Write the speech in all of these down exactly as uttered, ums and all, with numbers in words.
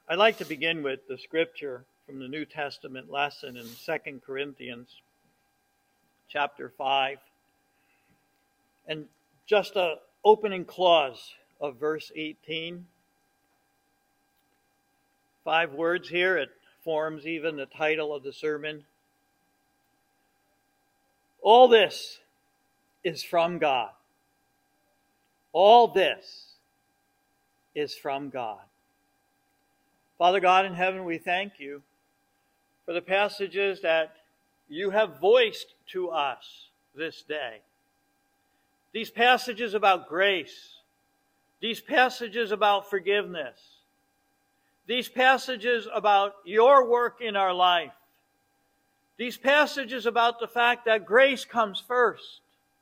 I'd like to begin with the scripture from the New Testament lesson in Second Corinthians chapter five. And just an opening clause of verse eighteen. Five words here. It forms even the title of the sermon. All this is from God. All this is from God. Father God in heaven, we thank you for the passages that you have voiced to us this day. These passages about grace, these passages about forgiveness, these passages about your work in our life, these passages about the fact that grace comes first.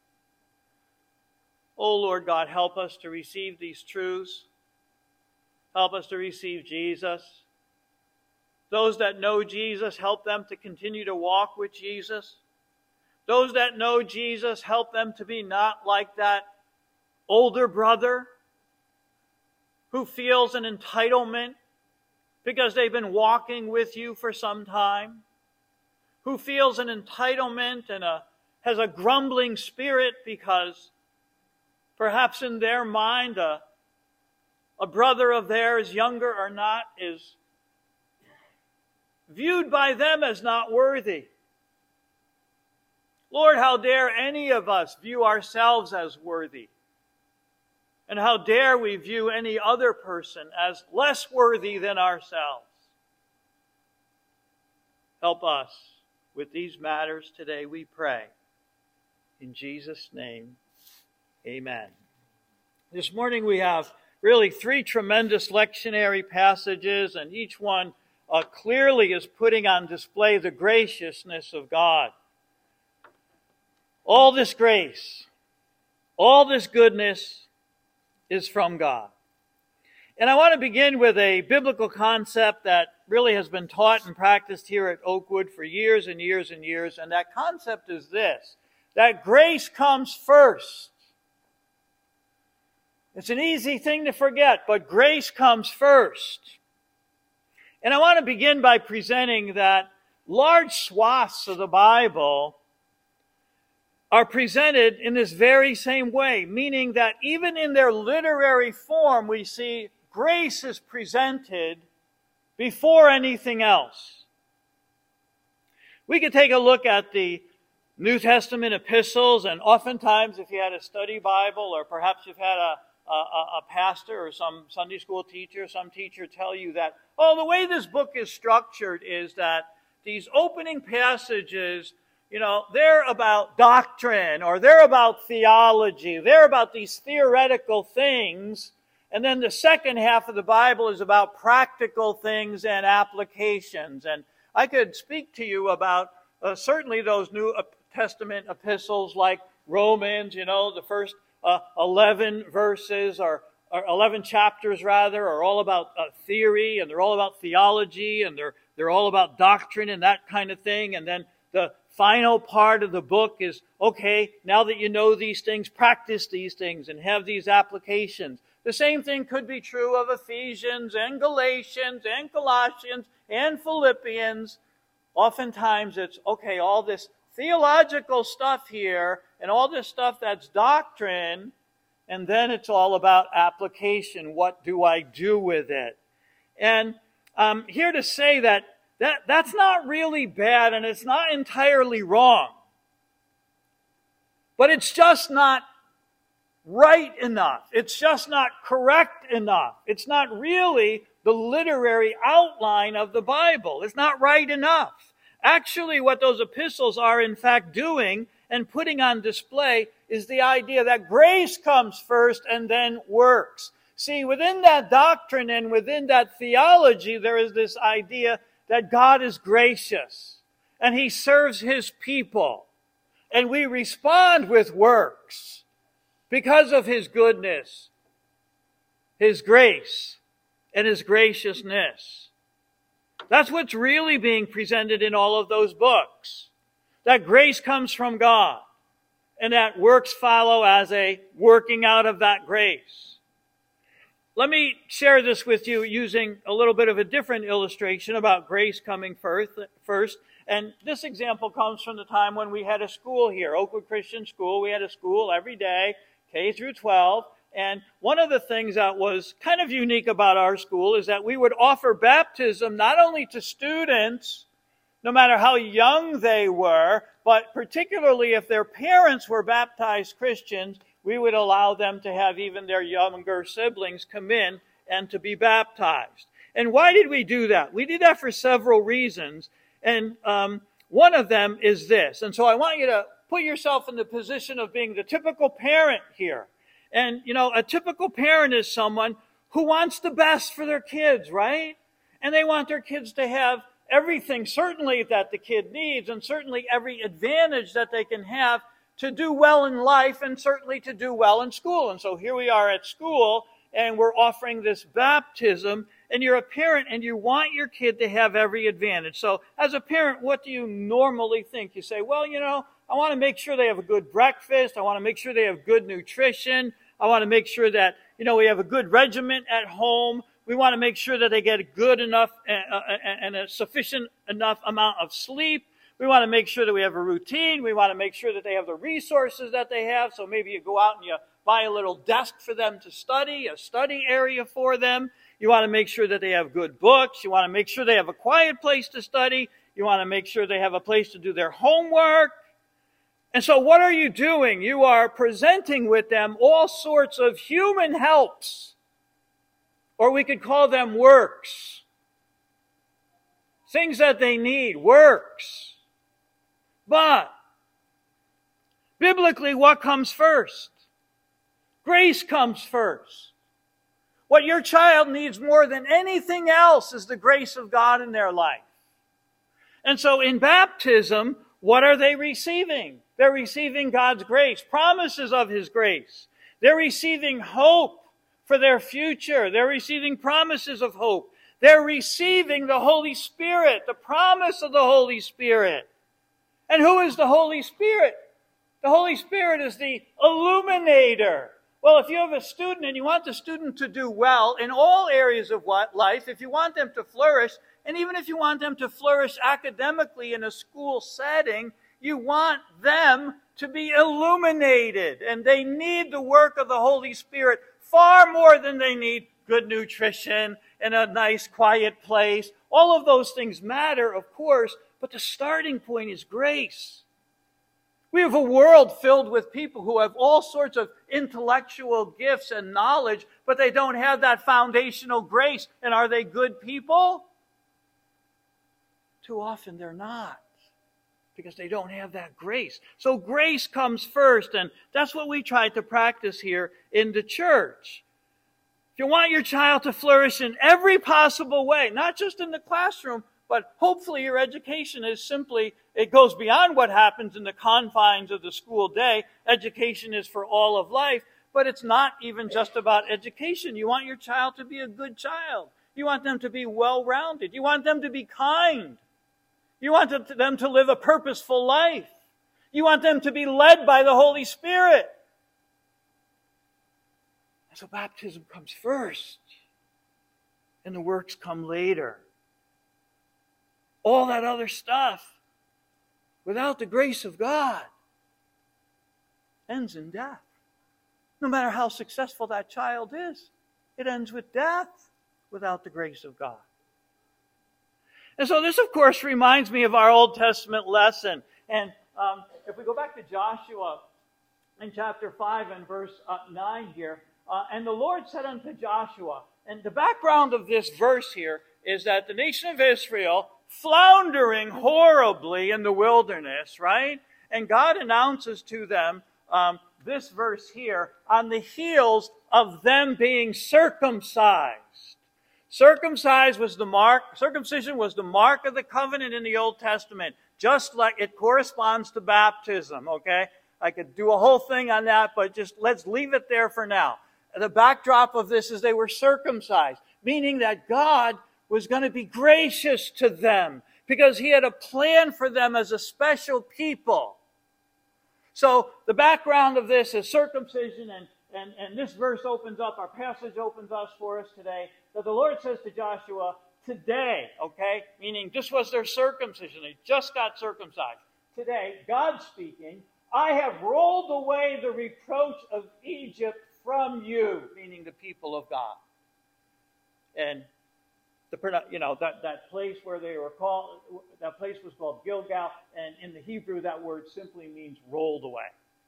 Oh Lord God, help us to receive these truths. Help us to receive Jesus. Those that know Jesus, help them to continue to walk with Jesus. Those that know Jesus, help them to be not like that older brother who feels an entitlement because they've been walking with you for some time, who feels an entitlement and a, has a grumbling spirit because perhaps in their mind a, a brother of theirs, younger or not, is viewed by them as not worthy. Lord, how dare any of us view ourselves as worthy? And how dare we view any other person as less worthy than ourselves? Help us with these matters today, we pray. In Jesus' name, amen. This morning we have really three tremendous lectionary passages, and each one uh, clearly is putting on display the graciousness of God. All this grace, all this goodness is from God. And I want to begin with a biblical concept that really has been taught and practiced here at Oakwood for years and years and years, and that concept is this, that grace comes first. It's an easy thing to forget, but grace comes first. And I want to begin by presenting that large swaths of the Bible are presented in this very same way, meaning that even in their literary form, we see grace is presented before anything else. We could take a look at the New Testament epistles, and oftentimes if you had a study Bible, or perhaps you've had a A, a pastor or some Sunday school teacher, some teacher tell you that, oh, the way this book is structured is that these opening passages, you know, they're about doctrine, or they're about theology, they're about these theoretical things, and then the second half of the Bible is about practical things and applications. And I could speak to you about uh, certainly those New Testament epistles like Romans, you know, the first Uh, eleven verses, or, or eleven chapters rather, are all about uh, theory, and they're all about theology, and they're they're all about doctrine and that kind of thing. And then the final part of the book is, okay, now that you know these things, practice these things and have these applications. The same thing could be true of Ephesians and Galatians and Colossians and Philippians. Oftentimes it's, okay, all this theological stuff here and all this stuff that's doctrine, and then it's all about application. What do I do with it? And I'm here to say that, that that's not really bad, and it's not entirely wrong. But it's just not right enough. It's just not correct enough. It's not really the literary outline of the Bible. It's not right enough. Actually, what those epistles are in fact doing and putting on display is the idea that grace comes first and then works. See, within that doctrine and within that theology, there is this idea that God is gracious and He serves His people. And we respond with works because of His goodness, His grace, and His graciousness. That's what's really being presented in all of those books. That grace comes from God, and that works follow as a working out of that grace. Let me share this with you using a little bit of a different illustration about grace coming first. And this example comes from the time when we had a school here, Oakwood Christian School. We had a school every day, K through twelve. And one of the things that was kind of unique about our school is that we would offer baptism not only to students, no matter how young they were, but particularly if their parents were baptized Christians, we would allow them to have even their younger siblings come in and to be baptized. And why did we do that? We did that for several reasons. And um, one of them is this. And so I want you to put yourself in the position of being the typical parent here. And, you know, a typical parent is someone who wants the best for their kids, right? And they want their kids to have everything, certainly, that the kid needs, and certainly every advantage that they can have to do well in life, and certainly to do well in school. And so here we are at school, and we're offering this baptism, and you're a parent, and you want your kid to have every advantage. So as a parent, what do you normally think? You say, well, you know, I want to make sure they have a good breakfast. I want to make sure they have good nutrition. I want to make sure that, you know, we have a good regimen at home. We want to make sure that they get a good enough and a sufficient enough amount of sleep. We want to make sure that we have a routine. We want to make sure that they have the resources that they have. So maybe you go out and you buy a little desk for them to study, a study area for them. You want to make sure that they have good books. You want to make sure they have a quiet place to study. You want to make sure they have a place to do their homework. And so what are you doing? You are presenting with them all sorts of human helps, or we could call them works. Things that they need, works. But biblically, what comes first? Grace comes first. What your child needs more than anything else is the grace of God in their life. And so in baptism, what are they receiving? They're receiving God's grace, promises of His grace. They're receiving hope for their future. They're receiving promises of hope. They're receiving the Holy Spirit, the promise of the Holy Spirit. And who is the Holy Spirit? The Holy Spirit is the illuminator. Well, if you have a student and you want the student to do well in all areas of life, if you want them to flourish, and even if you want them to flourish academically in a school setting, you want them to be illuminated. And they need the work of the Holy Spirit far more than they need good nutrition and a nice quiet place. All of those things matter, of course, but the starting point is grace. We have a world filled with people who have all sorts of intellectual gifts and knowledge, but they don't have that foundational grace. And are they good people? Too often they're not, because they don't have that grace. So grace comes first, and that's what we try to practice here in the church. If you want your child to flourish in every possible way, not just in the classroom, but hopefully your education is simply, it goes beyond what happens in the confines of the school day. Education is for all of life, but it's not even just about education. You want your child to be a good child. You want them to be well-rounded. You want them to be kind. You want them to live a purposeful life. You want them to be led by the Holy Spirit. And so baptism comes first, and the works come later. All that other stuff, without the grace of God, ends in death. No matter how successful that child is, it ends with death without the grace of God. And so this, of course, reminds me of our Old Testament lesson. And um, if we go back to Joshua in chapter five and verse uh, nine here, uh, and the Lord said unto Joshua, and the background of this verse here is that the nation of Israel, floundering horribly in the wilderness, right? And God announces to them um, this verse here on the heels of them being circumcised. Circumcised was the mark, circumcision was the mark of the covenant in the Old Testament, just like it corresponds to baptism, okay? I could do a whole thing on that, but just let's leave it there for now. The backdrop of this is they were circumcised, meaning that God was going to be gracious to them because He had a plan for them as a special people. So the background of this is circumcision, and, and, and this verse opens up, our passage opens us for us today, that the Lord says to Joshua, today, okay, meaning this was their circumcision, they just got circumcised. Today, God speaking, I have rolled away the reproach of Egypt from you, meaning the people of God. And the, you know, that, that place where they were called, that place was called Gilgal, and in the Hebrew that word simply means rolled away.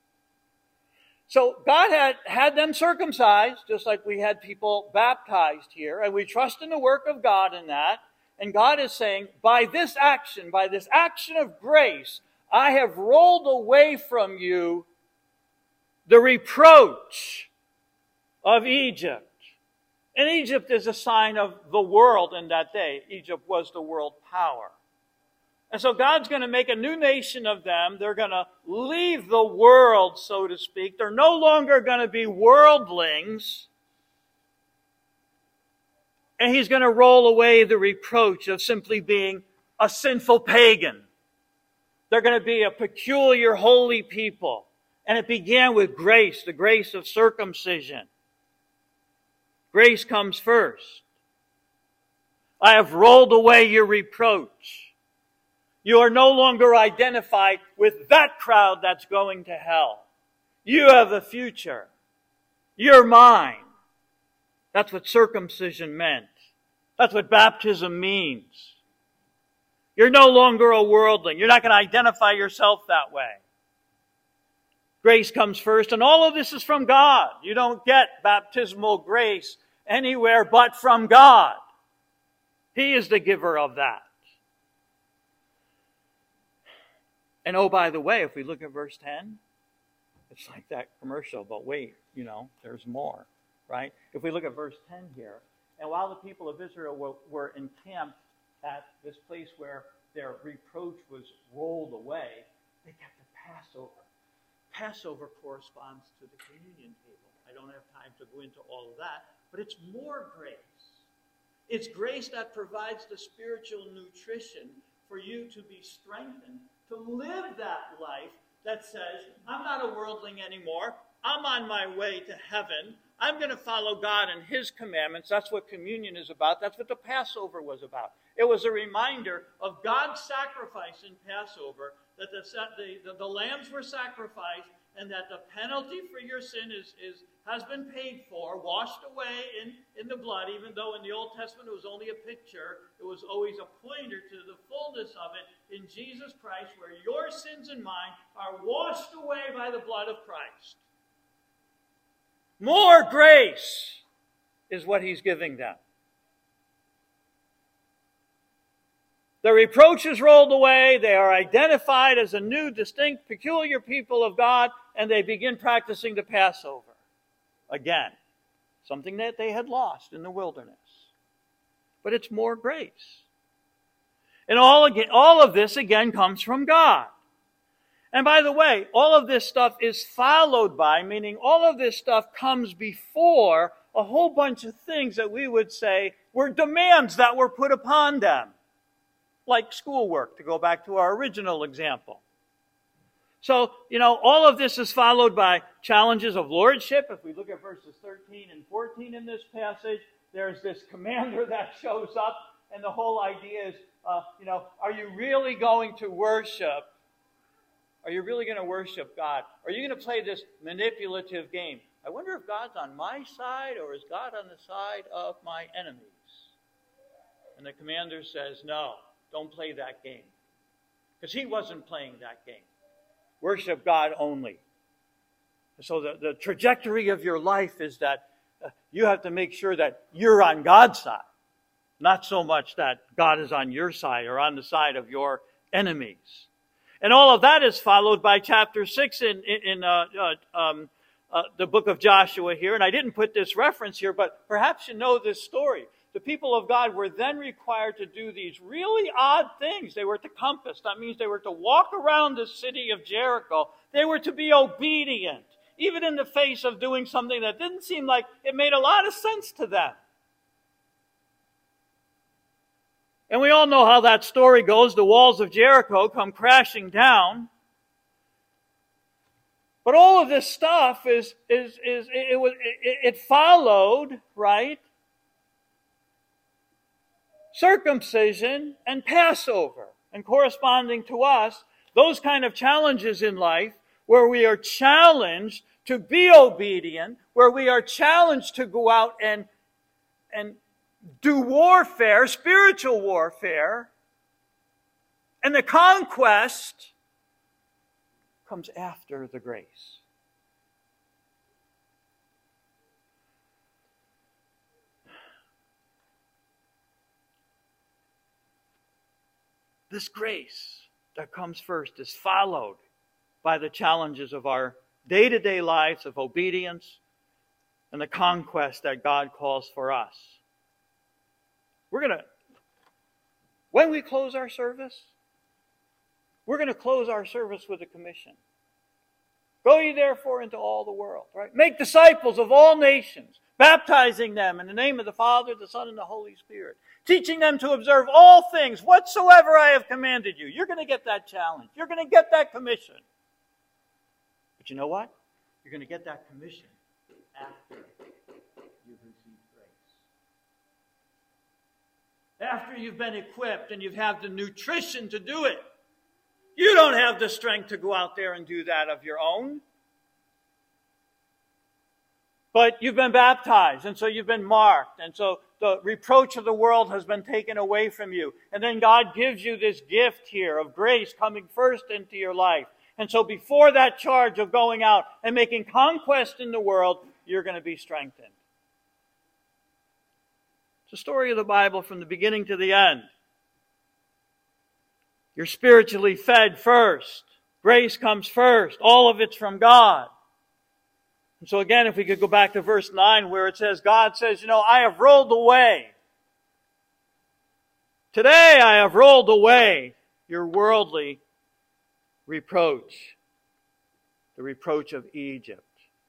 So God had, had them circumcised, just like we had people baptized here, and we trust in the work of God in that. And God is saying, by this action, by this action of grace, I have rolled away from you the reproach of Egypt. And Egypt is a sign of the world in that day. Egypt was the world power. And so God's going to make a new nation of them. They're going to leave the world, so to speak. They're no longer going to be worldlings. And he's going to roll away the reproach of simply being a sinful pagan. They're going to be a peculiar holy people. And it began with grace, the grace of circumcision. Grace comes first. I have rolled away your reproach. You are no longer identified with that crowd that's going to hell. You have a future. You're mine. That's what circumcision meant. That's what baptism means. You're no longer a worldling. You're not going to identify yourself that way. Grace comes first, and all of this is from God. You don't get baptismal grace anywhere but from God. He is the giver of that. And oh, by the way, if we look at verse ten, it's like that commercial, but wait, you know, there's more, right? If we look at verse ten here, and while the people of Israel were, were encamped at this place where their reproach was rolled away, they kept the Passover. Passover corresponds to the communion table. I don't have time to go into all of that, but it's more grace. It's grace that provides the spiritual nutrition for you to be strengthened, to live that life that says, I'm not a worldling anymore. I'm on my way to heaven. I'm going to follow God and His commandments. That's what communion is about. That's what the Passover was about. It was a reminder of God's sacrifice in Passover, that the, the, the, the lambs were sacrificed, and that the penalty for your sin is, is has been paid for, washed away in, in the blood, even though in the Old Testament it was only a picture. It was always a pointer to the fullness of it in Jesus Christ, where your sins and mine are washed away by the blood of Christ. More grace is what He's giving them. The reproach is rolled away. They are identified as a new, distinct, peculiar people of God, and they begin practicing the Passover again. Something that they had lost in the wilderness. But it's more grace. And all, again, all of this, again, comes from God. And by the way, all of this stuff is followed by, meaning all of this stuff comes before a whole bunch of things that we would say were demands that were put upon them. Like schoolwork, to go back to our original example. So, you know, all of this is followed by challenges of lordship. If we look at verses thirteen and fourteen in this passage, there's this commander that shows up, and the whole idea is, uh, you know, are you really going to worship? Are you really going to worship God? Are you going to play this manipulative game? I wonder if God's on my side, or is God on the side of my enemies? And the commander says, no. Don't play that game. Because he wasn't playing that game. Worship God only. So the, the trajectory of your life is that uh, you have to make sure that you're on God's side. Not so much that God is on your side or on the side of your enemies. And all of that is followed by chapter six in, in, in uh, uh, um, uh, the book of Joshua here. And I didn't put this reference here, but perhaps you know this story. The people of God were then required to do these really odd things. They were to compass. That means they were to walk around the city of Jericho. They were to be obedient, even in the face of doing something that didn't seem like it made a lot of sense to them. And we all know how that story goes. The walls of Jericho come crashing down. But all of this stuff is, is, is it, it, was, it, it followed, right? Circumcision and Passover. And corresponding to us, those kind of challenges in life where we are challenged to be obedient, where we are challenged to go out and, and do warfare, spiritual warfare, and the conquest comes after the grace. This grace that comes first is followed by the challenges of our day-to-day lives of obedience and the conquest that God calls for us. We're going to, when we close our service, we're going to close our service with a commission. Go ye therefore into all the world, right? Make disciples of all nations, baptizing them in the name of the Father, the Son, and the Holy Spirit, teaching them to observe all things whatsoever I have commanded you. You're going to get that challenge. You're going to get that commission. But you know what? You're going to get that commission after you've received grace. After you've been equipped and you've had the nutrition to do it. You don't have the strength to go out there and do that of your own. But you've been baptized, and so you've been marked, and so the reproach of the world has been taken away from you. And then God gives you this gift here of grace coming first into your life. And so before that charge of going out and making conquest in the world, you're going to be strengthened. It's a story of the Bible from the beginning to the end. You're spiritually fed first. Grace comes first. All of it's from God. And so again, if we could go back to verse nine where it says, God says, you know, I have rolled away. Today I have rolled away your worldly reproach. The reproach of Egypt.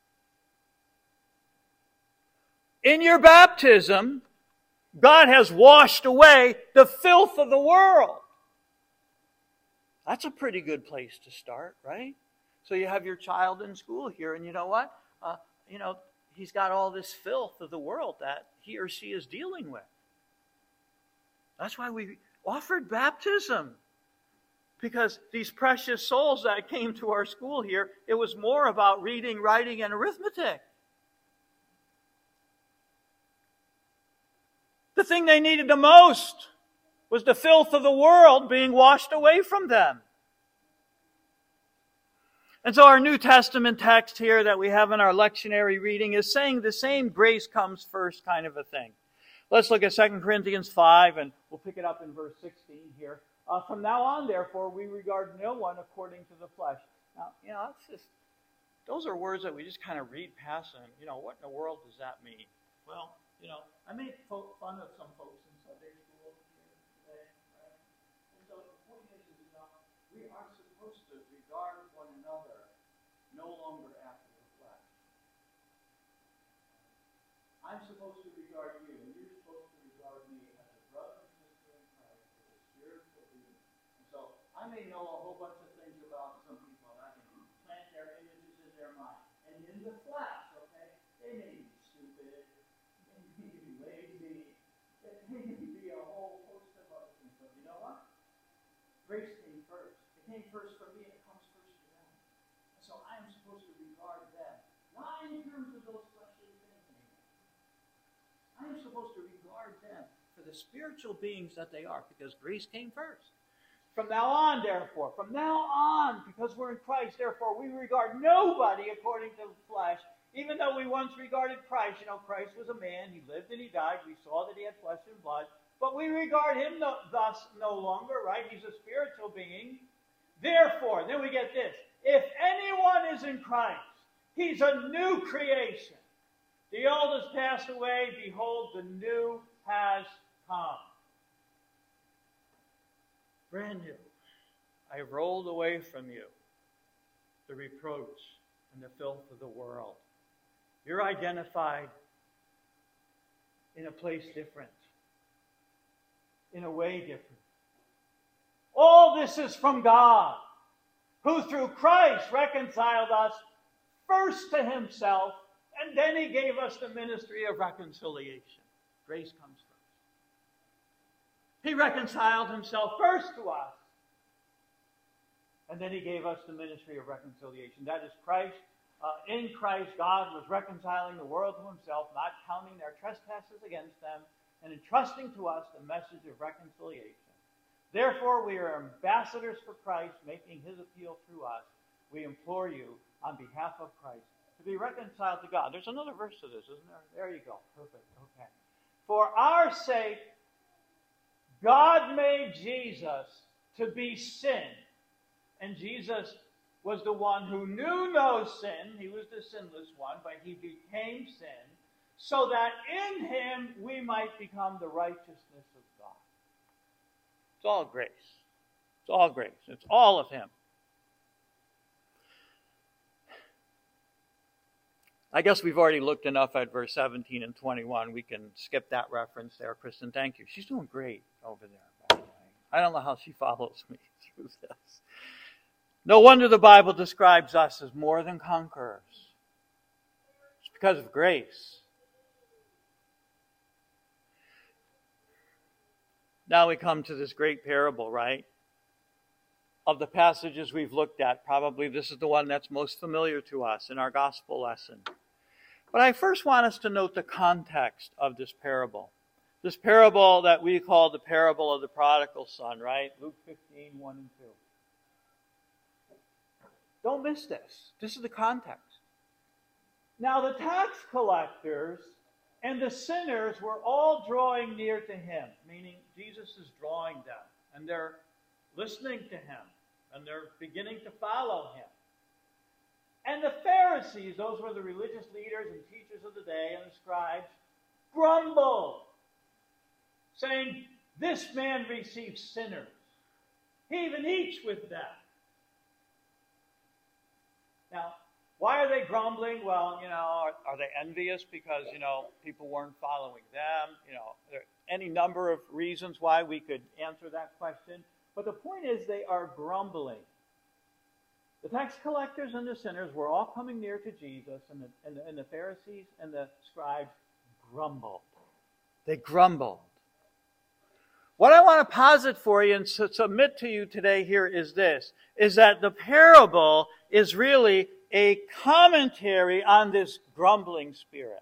In your baptism, God has washed away the filth of the world. That's a pretty good place to start, right? So you have your child in school here, and you know what? Uh, you know, he's got all this filth of the world that he or she is dealing with. That's why we offered baptism. Because these precious souls that came to our school here, it was more about reading, writing, and arithmetic. The thing they needed the most was the filth of the world being washed away from them. And so our New Testament text here that we have in our lectionary reading is saying the same grace comes first kind of a thing. Let's look at Second Corinthians five, and we'll pick it up in verse sixteen here. Uh, From now on, therefore, we regard no one according to the flesh. Now, you know, it's just, those are words that we just kind of read past and, you know, what in the world does that mean? Well, you know, I made fun of some folks in Sunday school here today, right? And so the point is, is you know, we are supposed to regard one another no longer after the flesh. I'm supposed to regard you, and you're supposed to regard me as a brother and sister in Christ, as a spiritual being. And so I may know a whole bunch of things about some people, and I can plant their images in their mind. And in the flesh, okay, they may be stupid, they may be lazy, they may be a whole host of other things. But you know what? Grace came first. It came first for me, and it comes first for them. And so I am supposed to regard them, not in terms of those fleshly things anymore. I am supposed to regard them for the spiritual beings that they are, because grace came first. From now on, therefore, from now on, because we're in Christ, therefore, we regard nobody according to the flesh, even though we once regarded Christ. You know, Christ was a man. He lived and he died. We saw that he had flesh and blood. But we regard him no, thus no longer, right? He's a spiritual being. Therefore, then we get this. If anyone is in Christ, he's a new creation. The old has passed away. Behold, the new has come. Brand new. I have rolled away from you the reproach and the filth of the world. You're identified in a place different, in a way different. All this is from God, who through Christ reconciled us first to himself, and then he gave us the ministry of reconciliation. Grace comes first. He reconciled himself first to us, and then he gave us the ministry of reconciliation. That is Christ. Uh, in Christ, God was reconciling the world to himself, not counting their trespasses against them, and entrusting to us the message of reconciliation. Therefore, we are ambassadors for Christ, making his appeal through us. We implore you, on behalf of Christ, to be reconciled to God. There's another verse to this, isn't there? There you go. Perfect. Okay. For our sake, God made Jesus to be sin. And Jesus was the one who knew no sin. He was the sinless one, but he became sin, so that in him we might become the righteousness of God. It's all grace. It's all grace. It's all of him. I guess we've already looked enough at verse seventeen and twenty-one. We can skip that reference there. Kristen, thank you. She's doing great over there, by the way. I don't know how she follows me through this. No wonder the Bible describes us as more than conquerors. It's because of grace. Now we come to this great parable, right? Of the passages we've looked at, probably this is the one that's most familiar to us in our gospel lesson. But I first want us to note the context of this parable. This parable that we call the parable of the prodigal son, right? Luke fifteen, one and two. Don't miss this. This is the context. Now the tax collectors and the sinners were all drawing near to him, meaning Jesus is drawing them, and they're listening to him, and they're beginning to follow him. And the Pharisees, those were the religious leaders and teachers of the day, and the scribes, grumbled, saying, "This man receives sinners. He even eats with them." Now, why are they grumbling? Well, you know, are, are they envious because, you know, people weren't following them? You know, there are any number of reasons why we could answer that question. But the point is they are grumbling. The tax collectors and the sinners were all coming near to Jesus, and the, and the, and the Pharisees and the scribes grumbled. They grumbled. What I want to posit for you and submit to you today here is this, is that the parable is really a commentary on this grumbling spirit.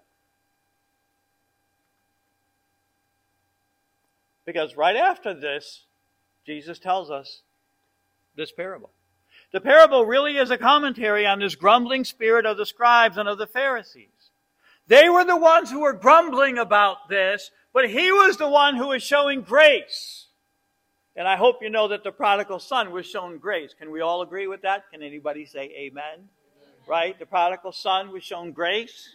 Because right after this, Jesus tells us this parable. The parable really is a commentary on this grumbling spirit of the scribes and of the Pharisees. They were the ones who were grumbling about this, but he was the one who was showing grace. And I hope you know that the prodigal son was shown grace. Can we all agree with that? Can anybody say amen? Amen. Right? The prodigal son was shown grace.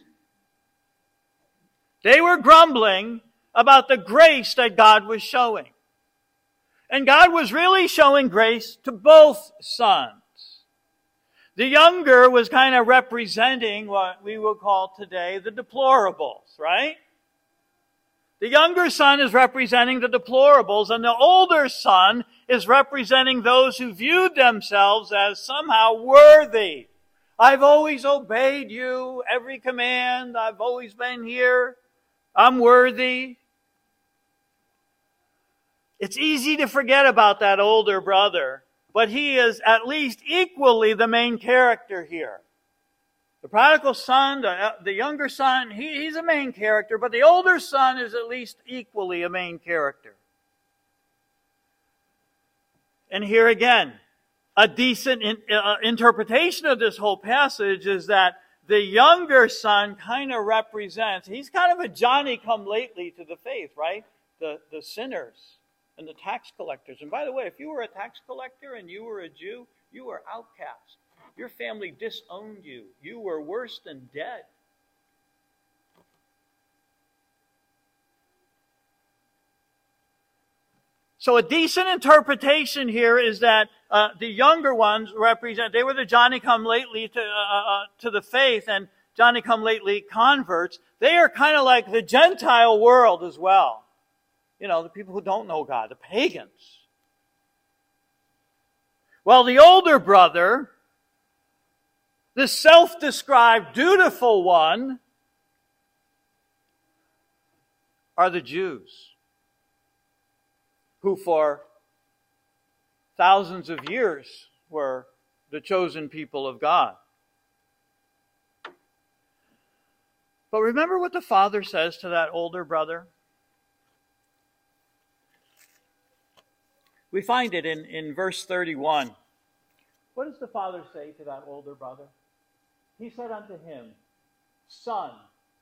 They were grumbling about the grace that God was showing. And God was really showing grace to both sons. The younger was kind of representing what we would call today the deplorables, right? The younger son is representing the deplorables, and the older son is representing those who viewed themselves as somehow worthy. I've always obeyed you, every command, I've always been here, I'm worthy. It's easy to forget about that older brother, but he is at least equally the main character here. The prodigal son, the, the younger son, he, he's a main character, but the older son is at least equally a main character. And here again, a decent in, uh, interpretation of this whole passage is that the younger son kind of represents, he's kind of a Johnny-come-lately to the faith, right? The, the sinners and the tax collectors. And by the way, if you were a tax collector and you were a Jew, you were outcast. Your family disowned you. You were worse than dead. So a decent interpretation here is that uh, the younger ones represent, they were the Johnny-come-lately to, uh, uh, to the faith and Johnny-come-lately converts. They are kind of like the Gentile world as well. You know, the people who don't know God, the pagans. Well, the older brother, the self-described dutiful one, are the Jews, who for thousands of years were the chosen people of God. But remember what the father says to that older brother? We find it in, in verse thirty-one. What does the father say to that older brother? He said unto him, Son,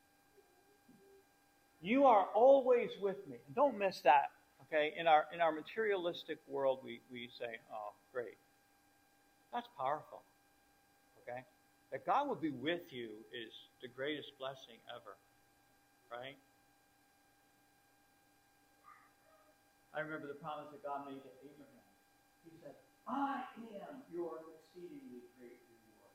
you are always with me. And don't miss that. Okay? In our in our materialistic world, we, we say, oh, great. That's powerful. Okay? That God will be with you is the greatest blessing ever. Right? I remember the promise that God made to Abraham. He said, I am your exceedingly great reward.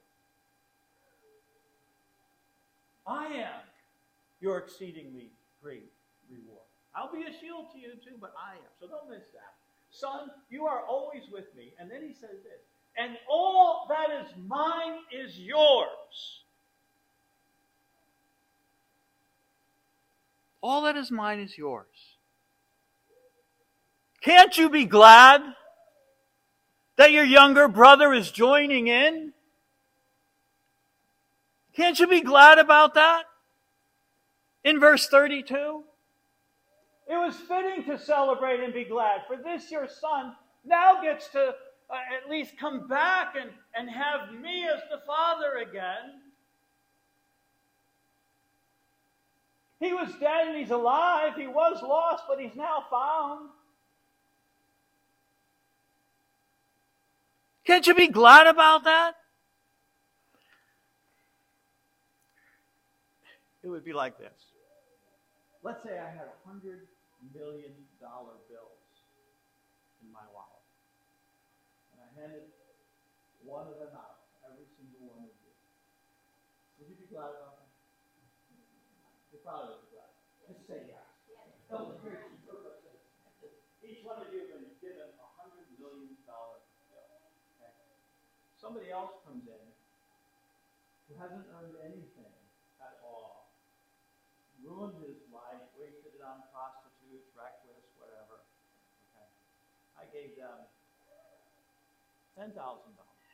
I am your exceedingly great reward. I'll be a shield to you too, but I am. So don't miss that. Son, you are always with me. And then he says this, and all that is mine is yours. All that is mine is yours. Can't you be glad that your younger brother is joining in? Can't you be glad about that? In verse thirty-two, it was fitting to celebrate and be glad, for this your son now gets to uh, at least come back and, and have me as the father again. He was dead and he's alive. He was lost, but he's now found. Can't you be glad about that? It would be like this. Let's say I had a hundred million dollar bills in my wallet. And I handed one of them out, every single one of you. Would you be glad about that? You're probably glad. Just say yes. Each one of you have been given a hundred million dollar bill. Okay? Somebody else comes in who hasn't earned anything at all, ruined his life, wasted it on prostitutes, reckless, whatever. Okay. I gave them ten thousand dollars.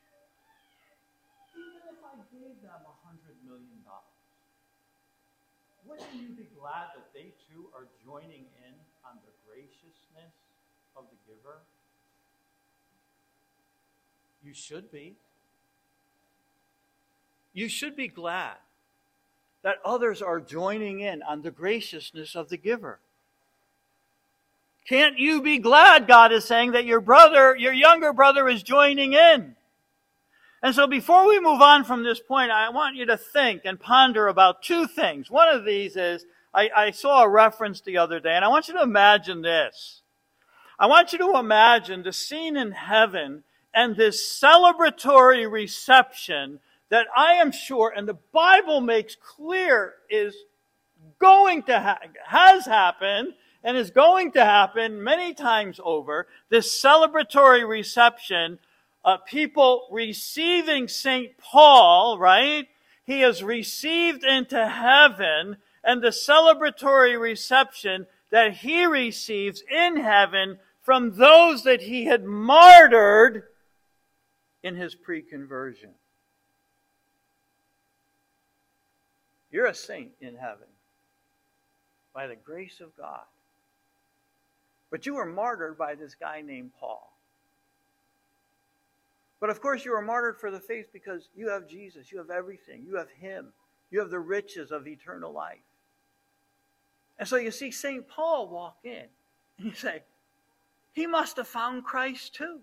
Even if I gave them a hundred million dollars, wouldn't you be glad that they too are joining in on the graciousness of the giver? You should be. You should be glad that others are joining in on the graciousness of the giver. Can't you be glad, God is saying, that your brother, your younger brother is joining in? And so before we move on from this point, I want you to think and ponder about two things. One of these is, I, I saw a reference the other day, and I want you to imagine this. I want you to imagine the scene in heaven and this celebratory reception that I am sure, and the Bible makes clear, is going to ha- has happened and is going to happen many times over. This celebratory reception, uh, people receiving Saint Paul, right? He is received into heaven, and the celebratory reception that he receives in heaven from those that he had martyred in his pre-conversion. You're a saint in heaven by the grace of God. But you were martyred by this guy named Paul. But of course you were martyred for the faith because you have Jesus. You have everything. You have him. You have the riches of eternal life. And so you see Saint Paul walk in and you say, he must have found Christ too.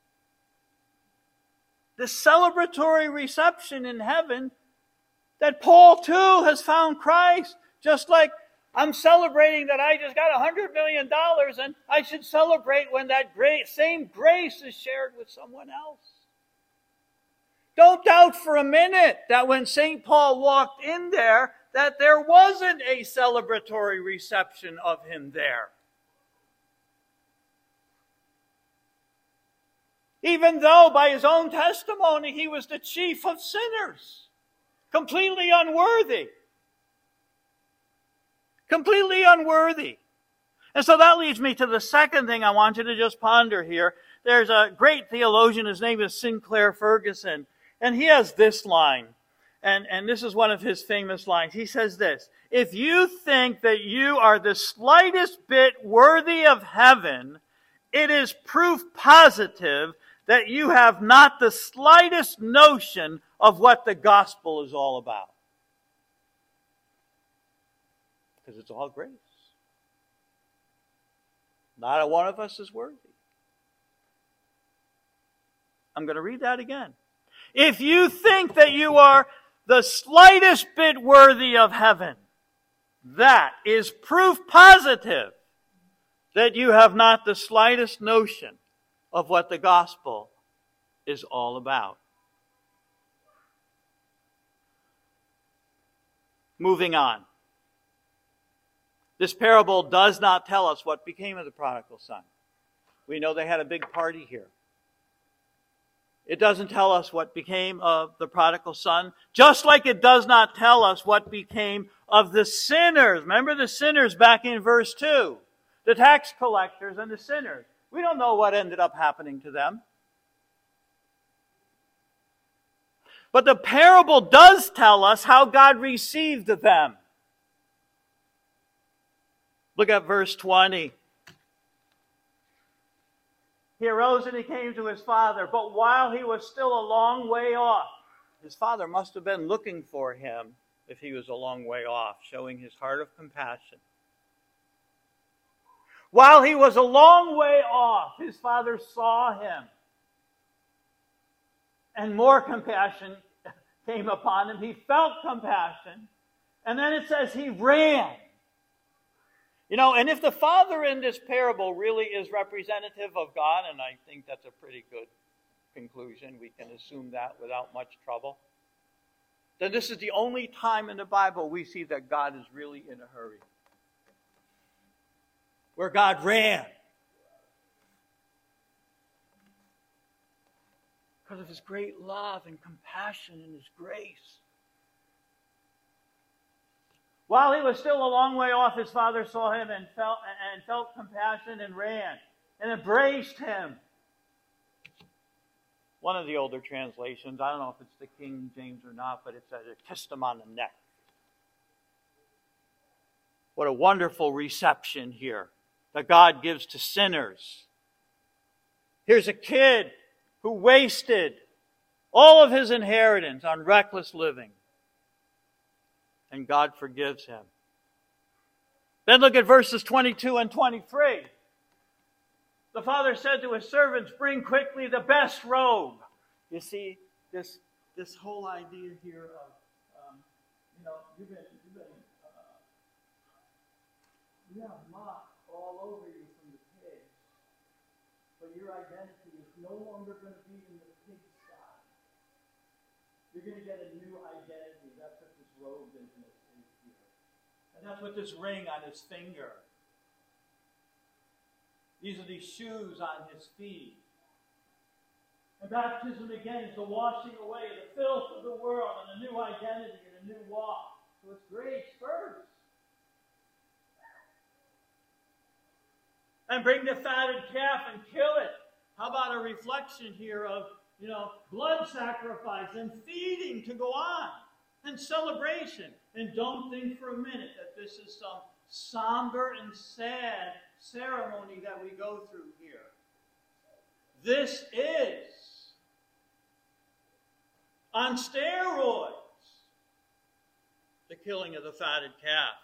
The celebratory reception in heaven that Paul too has found Christ. Just like I'm celebrating that I just got a hundred million dollars, and I should celebrate when that great same grace is shared with someone else. Don't doubt for a minute that when Saint Paul walked in there, that there wasn't a celebratory reception of him there. even though by his own testimony he was the chief of sinners, completely unworthy. Completely unworthy. And so that leads me to the second thing I want you to just ponder here. There's a great theologian, his name is Sinclair Ferguson, and he has this line, and, and this is one of his famous lines. He says this: if you think that you are the slightest bit worthy of heaven, it is proof positive that you have not the slightest notion of what the gospel is all about. Because it's all grace. Not a one of us is worthy. I'm going to read that again. If you think that you are the slightest bit worthy of heaven, that is proof positive that you have not the slightest notion of what the gospel is all about. Moving on. This parable does not tell us what became of the prodigal son. We know they had a big party here. It doesn't tell us what became of the prodigal son, just like it does not tell us what became of the sinners. Remember the sinners back in verse two. The tax collectors and the sinners. We don't know what ended up happening to them. But the parable does tell us how God received them. Look at verse twenty. He arose and he came to his father, but while he was still a long way off, his father must have been looking for him if he was a long way off, showing his heart of compassion. While he was a long way off, his father saw him, and more compassion came upon him. He felt compassion, and then it says he ran. You know, and if the father in this parable really is representative of God, and I think that's a pretty good conclusion, we can assume that without much trouble, then this is the only time in the Bible we see that God is really in a hurry. Where God ran. Because of his great love and compassion and his grace. While he was still a long way off, his father saw him and felt, and felt compassion and ran and embraced him. One of the older translations, I don't know if it's the King James or not, but it says it kissed him on the neck. What a wonderful reception here that God gives to sinners. Here's a kid who wasted all of his inheritance on reckless living. And God forgives him. Then look at verses twenty-two and twenty-three. The father said to his servants, bring quickly the best robe. You see, this, this whole idea here of, um, you know, you've been, you've been uh, you have mock all over you from the pigs. But your identity is no longer going to be in the pigsty. You're going to get a new identity. That's what this robe business is here. And that's what this ring on his finger. These are these shoes on his feet. And baptism again is the washing away of the filth of the world and a new identity and a new walk. So it's grace first. And bring the fatted calf and kill it. How about a reflection here of, you know, blood sacrifice and feeding to go on and celebration. And don't think for a minute that this is some somber and sad ceremony that we go through here. This is, on steroids, the killing of the fatted calf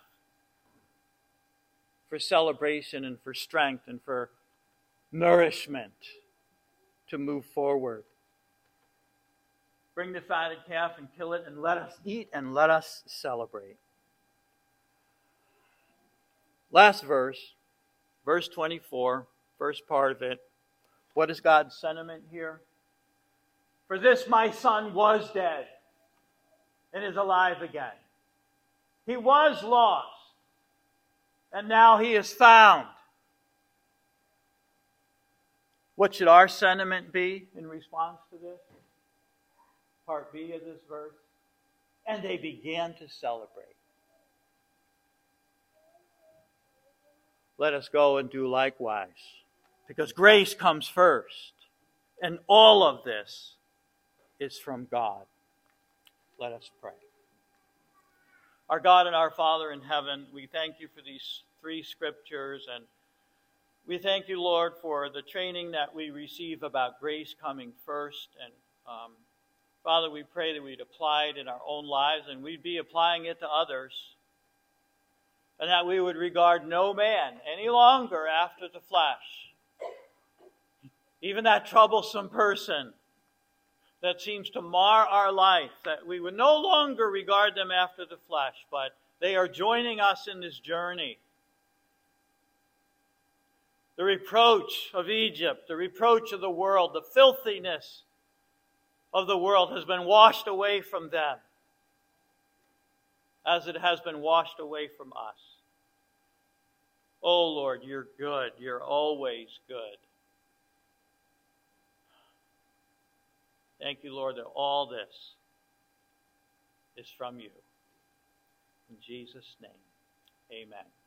for celebration and for strength and for nourishment to move forward. Bring the fatted calf and kill it and let us eat and let us celebrate. Last verse, verse twenty-four, first part of it. What is God's sentiment here? For this my son was dead and is alive again. He was lost and now he is found. What should our sentiment be in response to this? Part B of this verse. And they began to celebrate. Let us go and do likewise, because grace comes first, and all of this is from God. Let us pray. Our God and our Father in heaven, we thank you for these three scriptures, and we thank you, Lord, for the training that we receive about grace coming first. And um, Father, we pray that we'd apply it in our own lives, and we'd be applying it to others, and that we would regard no man any longer after the flesh, even that troublesome person that seems to mar our life, that we would no longer regard them after the flesh, but they are joining us in this journey. The reproach of Egypt, the reproach of the world, the filthiness of the world has been washed away from them, as it has been washed away from us. Oh Lord, you're good. You're always good. Thank you, Lord, that all this is from you. In Jesus' name, amen.